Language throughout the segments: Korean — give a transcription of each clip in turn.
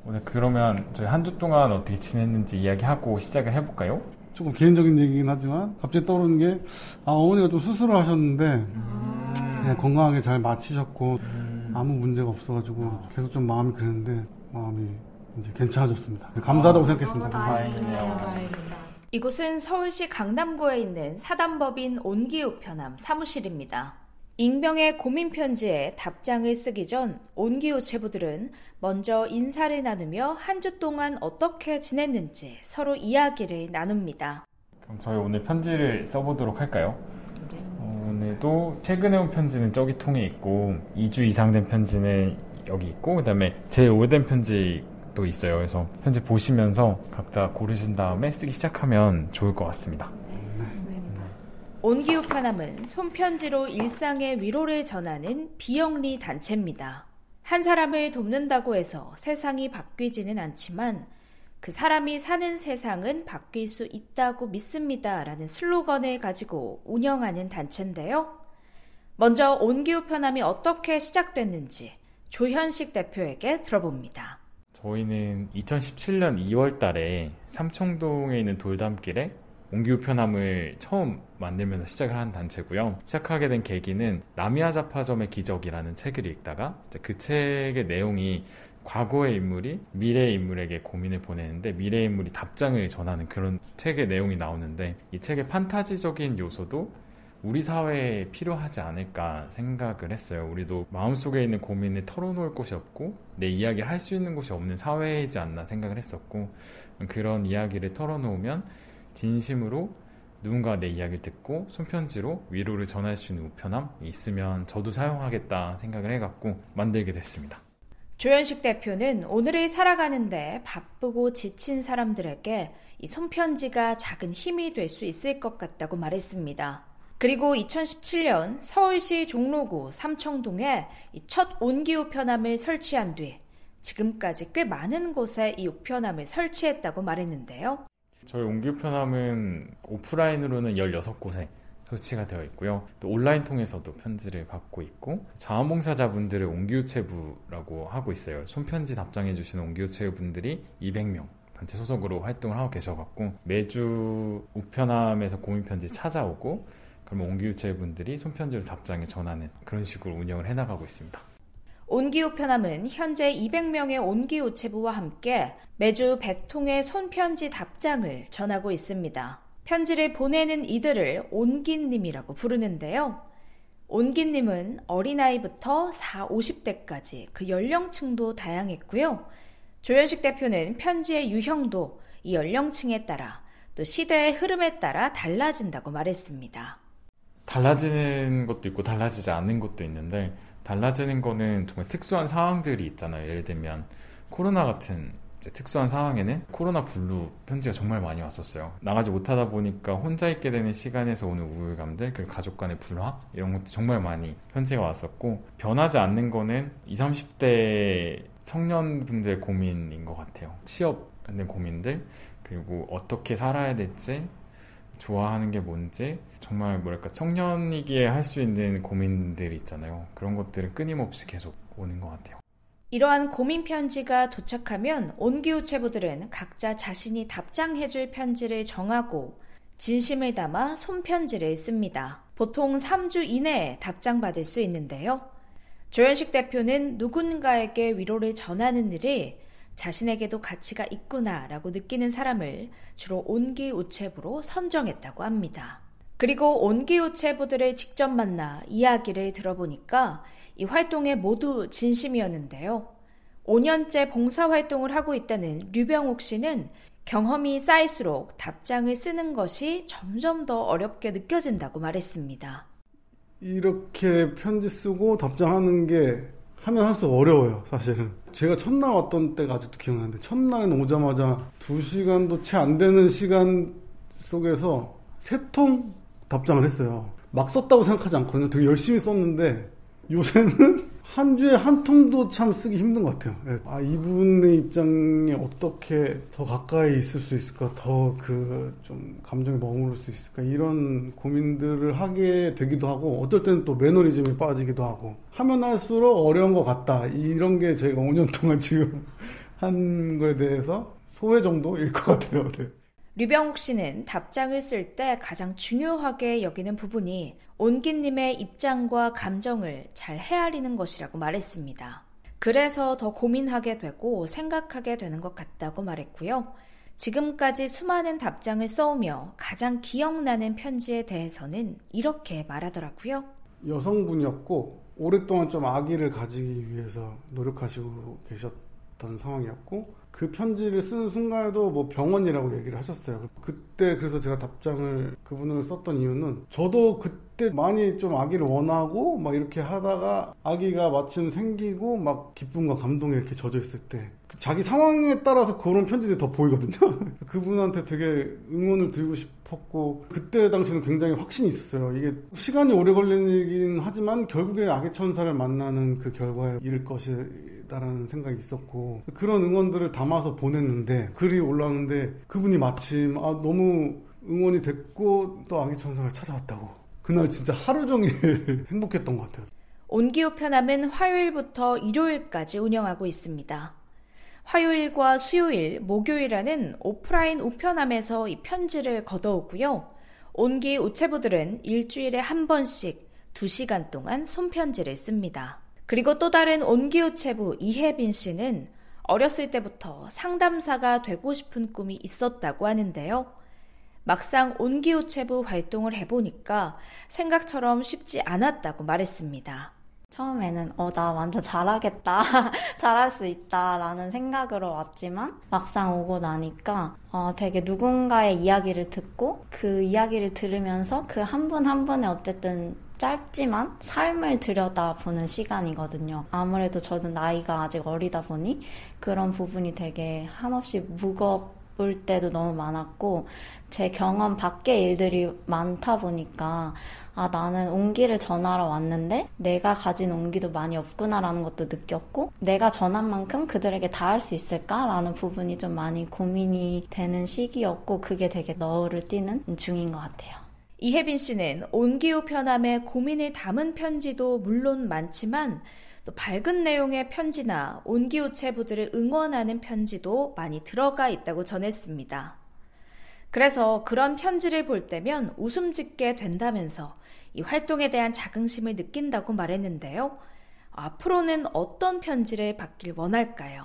오늘 그러면 저희 한 주 동안 어떻게 지냈는지 이야기하고 시작을 해볼까요? 조금 개인적인 얘기긴 하지만 갑자기 떠오르는 게 어머니가 좀 수술을 하셨는데 건강하게 잘 마치셨고 아무 문제가 없어가지고 계속 좀 마음이 그랬는데 마음이 이제 괜찮아졌습니다. 감사하다고 생각했습니다. 다행이네요. 이곳은 서울시 강남구에 있는 사단법인 온기우편함 사무실입니다. 익명의 고민 편지에 답장을 쓰기 전 온기우체부들은 먼저 인사를 나누며 한 주 동안 어떻게 지냈는지 서로 이야기를 나눕니다. 그럼 저희 오늘 편지를 써보도록 할까요? 오늘도 최근에 온 편지는 저기 통에 있고 2주 이상 된 편지는 여기 있고 그 다음에 제일 오래된 편지도 있어요. 그래서 편지 보시면서 각자 고르신 다음에 쓰기 시작하면 좋을 것 같습니다. 온기우편함은 손편지로 일상의 위로를 전하는 비영리 단체입니다. 한 사람을 돕는다고 해서 세상이 바뀌지는 않지만 그 사람이 사는 세상은 바뀔 수 있다고 믿습니다 라는 슬로건을 가지고 운영하는 단체인데요. 먼저 온기우편함이 어떻게 시작됐는지 조현식 대표에게 들어봅니다. 저희는 2017년 2월 달에 삼청동에 있는 돌담길에 온기우편함을 처음 만들면서 시작을 한 단체고요. 시작하게 된 계기는 나미야 잡화점의 기적이라는 책을 읽다가 그 책의 내용이 과거의 인물이 미래의 인물에게 고민을 보내는데 미래의 인물이 답장을 전하는 그런 책의 내용이 나오는데 이 책의 판타지적인 요소도 우리 사회에 필요하지 않을까 생각을 했어요. 우리도 마음속에 있는 고민을 털어놓을 곳이 없고 내 이야기를 할 수 있는 곳이 없는 사회이지 않나 생각을 했었고 그런 이야기를 털어놓으면 진심으로 누군가 내 이야기를 듣고 손편지로 위로를 전할 수 있는 우편함이 있으면 저도 사용하겠다 생각을 해갖고 만들게 됐습니다. 조현식 대표는 오늘을 살아가는데 바쁘고 지친 사람들에게 이 손편지가 작은 힘이 될 수 있을 것 같다고 말했습니다. 그리고 2017년 서울시 종로구 삼청동에 이 첫 온기우편함을 설치한 뒤 지금까지 꽤 많은 곳에 이 우편함을 설치했다고 말했는데요. 저희 온기우편함은 오프라인으로는 16곳에 설치가 되어 있고요. 또 온라인 통해서도 편지를 받고 있고 자원봉사자분들을 온기우체부라고 하고 있어요. 손편지 답장해 주시는 온기우체부분들이 200명 단체 소속으로 활동을 하고 계셔갖고 매주 우편함에서 고민편지 찾아오고 그러면 온기우체부분들이 손편지로 답장을 전하는 그런 식으로 운영을 해나가고 있습니다. 온기우편함은 현재 200명의 온기우체부와 함께 매주 100통의 손편지 답장을 전하고 있습니다. 편지를 보내는 이들을 온기님이라고 부르는데요. 온기님은 어린아이부터 50대까지 그 연령층도 다양했고요. 조현식 대표는 편지의 유형도 이 연령층에 따라 또 시대의 흐름에 따라 달라진다고 말했습니다. 달라지는 것도 있고 달라지지 않는 것도 있는데 달라지는 거는 정말 특수한 상황들이 있잖아요. 예를 들면 코로나 같은 특수한 상황에는 코로나 블루 편지가 정말 많이 왔었어요. 나가지 못하다 보니까 혼자 있게 되는 시간에서 오는 우울감들 그리고 가족 간의 불화 이런 것도 정말 많이 편지가 왔었고 변하지 않는 거는 20, 30대 청년분들의 고민인 것 같아요. 취업의 고민들 그리고 어떻게 살아야 될지 좋아하는 게 뭔지 정말 청년이기에 할 수 있는 고민들이 있잖아요. 그런 것들은 끊임없이 계속 오는 것 같아요. 이러한 고민 편지가 도착하면 온기우체부들은 각자 자신이 답장해줄 편지를 정하고 진심을 담아 손편지를 씁니다. 보통 3주 이내에 답장받을 수 있는데요. 조현식 대표는 누군가에게 위로를 전하는 일이 자신에게도 가치가 있구나라고 느끼는 사람을 주로 온기우체부로 선정했다고 합니다. 그리고 온기우체부들을 직접 만나 이야기를 들어보니까 이 활동에 모두 진심이었는데요. 5년째 봉사활동을 하고 있다는 류병욱 씨는 경험이 쌓일수록 답장을 쓰는 것이 점점 더 어렵게 느껴진다고 말했습니다. 이렇게 편지 쓰고 답장하는 게 하면 할수록 어려워요, 사실은. 제가 첫날 왔던 때가 아직도 기억나는데 첫날에는 오자마자 2시간도 채 안 되는 시간 속에서 3통 답장을 했어요. 막 썼다고 생각하지 않거든요. 되게 열심히 썼는데 요새는 한 주에 한 통도 참 쓰기 힘든 것 같아요. 이분의 입장에 어떻게 더 가까이 있을 수 있을까, 더 좀 감정에 머무를 수 있을까, 이런 고민들을 하게 되기도 하고, 어떨 때는 또 매너리즘에 빠지기도 하고, 하면 할수록 어려운 것 같다. 이런 게 저희가 5년 동안 지금 한 거에 대해서 소회 정도일 것 같아요. 네. 류병욱 씨는 답장을 쓸 때 가장 중요하게 여기는 부분이 온기님의 입장과 감정을 잘 헤아리는 것이라고 말했습니다. 그래서 더 고민하게 되고 생각하게 되는 것 같다고 말했고요. 지금까지 수많은 답장을 써오며 가장 기억나는 편지에 대해서는 이렇게 말하더라고요. 여성분이었고 오랫동안 좀 아기를 가지기 위해서 노력하시고 계셨던 상황이었고 그 편지를 쓰는 순간에도 뭐 병원이라고 얘기를 하셨어요. 그때 그래서 제가 답장을 그분을 썼던 이유는 저도 그때 많이 좀 아기를 원하고 막 이렇게 하다가 아기가 마침 생기고 막 기쁨과 감동에 이렇게 젖어 있을 때 자기 상황에 따라서 그런 편지들이 더 보이거든요. 그분한테 되게 응원을 드리고 싶었고 그때 당시에는 굉장히 확신이 있었어요. 이게 시간이 오래 걸리는 일이긴 하지만 결국에 악의 천사를 만나는 그 결과에 이를 것이다라는 생각이 있었고 그런 응원들을 담아서 보냈는데 글이 올라오는데 그분이 마침 너무 응원이 됐고 또 악의 천사가 찾아왔다고 그날 진짜 하루 종일 행복했던 것 같아요. 온기우편함은 화요일부터 일요일까지 운영하고 있습니다. 화요일과 수요일, 목요일에는 오프라인 우편함에서 이 편지를 걷어오고요. 온기 우체부들은 일주일에 한 번씩 2시간 동안 손편지를 씁니다. 그리고 또 다른 온기 우체부 이혜빈 씨는 어렸을 때부터 상담사가 되고 싶은 꿈이 있었다고 하는데요. 막상 온기 우체부 활동을 해보니까 생각처럼 쉽지 않았다고 말했습니다. 처음에는 나 완전 잘하겠다, 잘할 수 있다라는 생각으로 왔지만 막상 오고 나니까 되게 누군가의 이야기를 듣고 그 이야기를 들으면서 그 한 분 한 분의 어쨌든 짧지만 삶을 들여다보는 시간이거든요. 아무래도 저는 나이가 아직 어리다 보니 그런 부분이 되게 한없이 무겁을 때도 너무 많았고 제 경험 밖의 일들이 많다 보니까 나는 온기를 전하러 왔는데 내가 가진 온기도 많이 없구나라는 것도 느꼈고 내가 전한 만큼 그들에게 닿을 수 있을까라는 부분이 좀 많이 고민이 되는 시기였고 그게 되게 너를 띄는 중인 것 같아요. 이혜빈 씨는 온기우편함에 고민을 담은 편지도 물론 많지만 또 밝은 내용의 편지나 온기우체부들을 응원하는 편지도 많이 들어가 있다고 전했습니다. 그래서 그런 편지를 볼 때면 웃음 짓게 된다면서 이 활동에 대한 자긍심을 느낀다고 말했는데요. 앞으로는 어떤 편지를 받길 원할까요?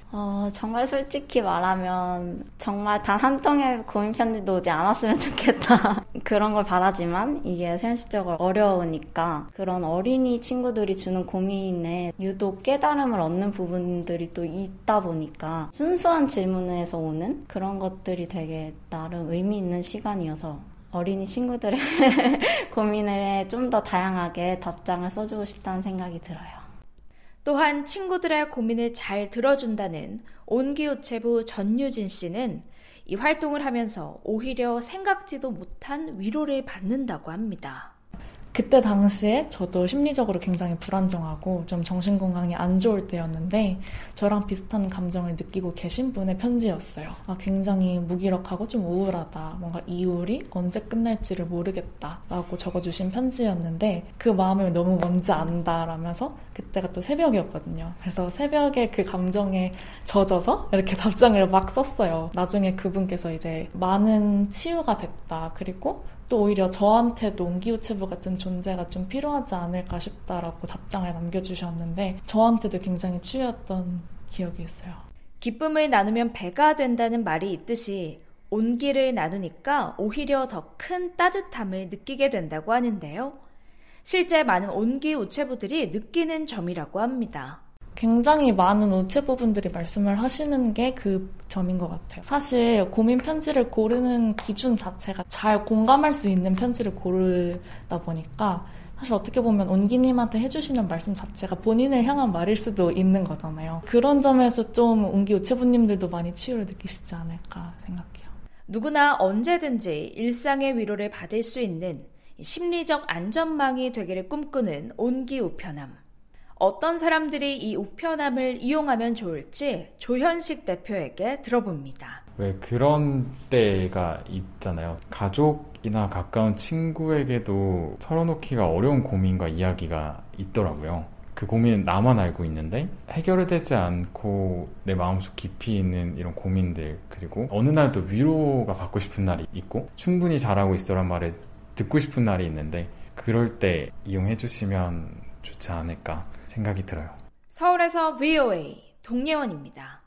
정말 솔직히 말하면 정말 단 한 통의 고민 편지도 오지 않았으면 좋겠다. 그런 걸 바라지만 이게 현실적으로 어려우니까 그런 어린이 친구들이 주는 고민에 유독 깨달음을 얻는 부분들이 또 있다 보니까 순수한 질문에서 오는 그런 것들이 되게 나름 의미 있는 시간이어서 어린이 친구들의 고민에 좀 더 다양하게 답장을 써주고 싶다는 생각이 들어요. 또한 친구들의 고민을 잘 들어준다는 온기우체부 전유진 씨는 이 활동을 하면서 오히려 생각지도 못한 위로를 받는다고 합니다. 그때 당시에 저도 심리적으로 굉장히 불안정하고 좀 정신건강이 안 좋을 때였는데 저랑 비슷한 감정을 느끼고 계신 분의 편지였어요. 굉장히 무기력하고 좀 우울하다. 뭔가 이울이 언제 끝날지를 모르겠다 라고 적어주신 편지였는데 그 마음을 너무 먼저 안다라면서 그때가 또 새벽이었거든요. 그래서 새벽에 그 감정에 젖어서 이렇게 답장을 막 썼어요. 나중에 그분께서 이제 많은 치유가 됐다. 그리고 또 오히려 저한테도 온기우체부 같은 존재가 좀 필요하지 않을까 싶다라고 답장을 남겨주셨는데 저한테도 굉장히 치유였던 기억이 있어요. 기쁨을 나누면 배가 된다는 말이 있듯이 온기를 나누니까 오히려 더 큰 따뜻함을 느끼게 된다고 하는데요. 실제 많은 온기우체부들이 느끼는 점이라고 합니다. 굉장히 많은 우체부분들이 말씀을 하시는 게 그 점인 것 같아요. 사실 고민 편지를 고르는 기준 자체가 잘 공감할 수 있는 편지를 고르다 보니까 사실 어떻게 보면 온기님한테 해주시는 말씀 자체가 본인을 향한 말일 수도 있는 거잖아요. 그런 점에서 좀 온기 우체부님들도 많이 치유를 느끼시지 않을까 생각해요. 누구나 언제든지 일상의 위로를 받을 수 있는 심리적 안전망이 되기를 꿈꾸는 온기 우편함. 어떤 사람들이 이 우편함을 이용하면 좋을지 조현식 대표에게 들어봅니다. 왜 그런 때가 있잖아요. 가족이나 가까운 친구에게도 털어놓기가 어려운 고민과 이야기가 있더라고요. 그 고민은 나만 알고 있는데 해결되지 않고 내 마음속 깊이 있는 이런 고민들, 그리고 어느 날도 위로가 받고 싶은 날이 있고 충분히 잘하고 있어란 말을 듣고 싶은 날이 있는데 그럴 때 이용해 주시면 좋지 않을까 생각이 들어요. 서울에서 VOA 동예원입니다.